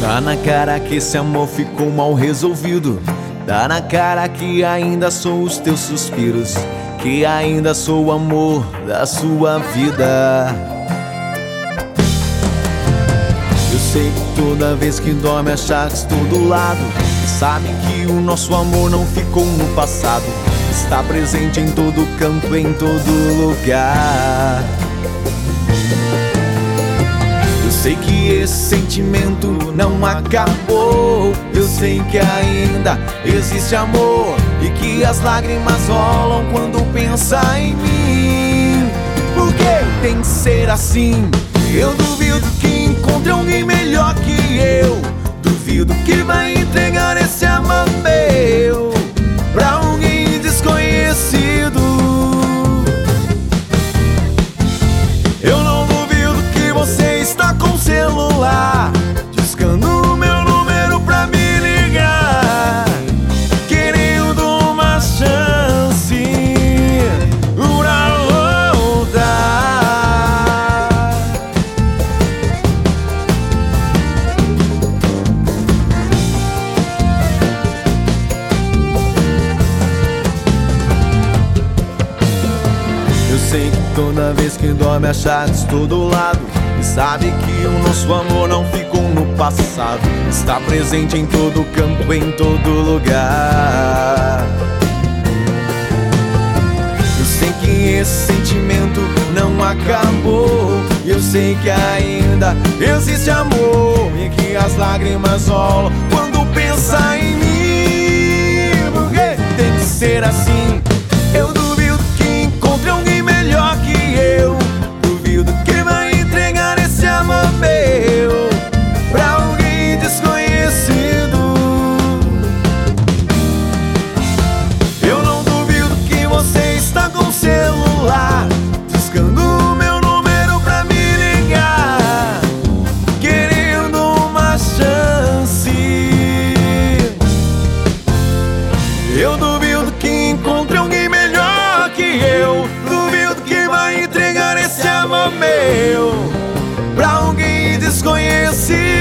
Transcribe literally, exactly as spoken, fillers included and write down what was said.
Tá na cara que esse amor ficou mal resolvido. Tá na cara que ainda sou os teus suspiros, que ainda sou o amor da sua vida. Eu sei que toda vez que dorme achar que estou do lado, e sabe que o nosso amor não ficou no passado, está presente em todo canto, em todo lugar. Eu sei que esse sentimento não acabou. Eu sei que ainda existe amor e que as lágrimas rolam quando pensa em mim. Porque tem que ser assim. Eu duvido que encontre alguém melhor que eu. Duvido que vai entregar esse amor meu pra alguém desconhecido. Eu não duvido que você está com o celular discando o meu número pra me ligar, querendo uma chance pra voltar. Eu sei que toda vez que dorme achar que estou do lado, e sabe que o nosso amor não ficou no passado, está presente em todo campo, em todo lugar. Eu sei que esse sentimento não acabou. Eu sei que ainda existe amor e que as lágrimas rolam quando pensa em mim. Porque tem que ser assim. Eu duvido que encontre alguém melhor que eu. Duvido que vai entregar esse amor meu pra alguém desconhecido. Eu não duvido que você está com o celular discando o meu número pra me ligar, querendo uma chance. Eu duvido que encontre alguém melhor que eu. Duvido que vai entregar esse amor meu pra alguém desconhecido.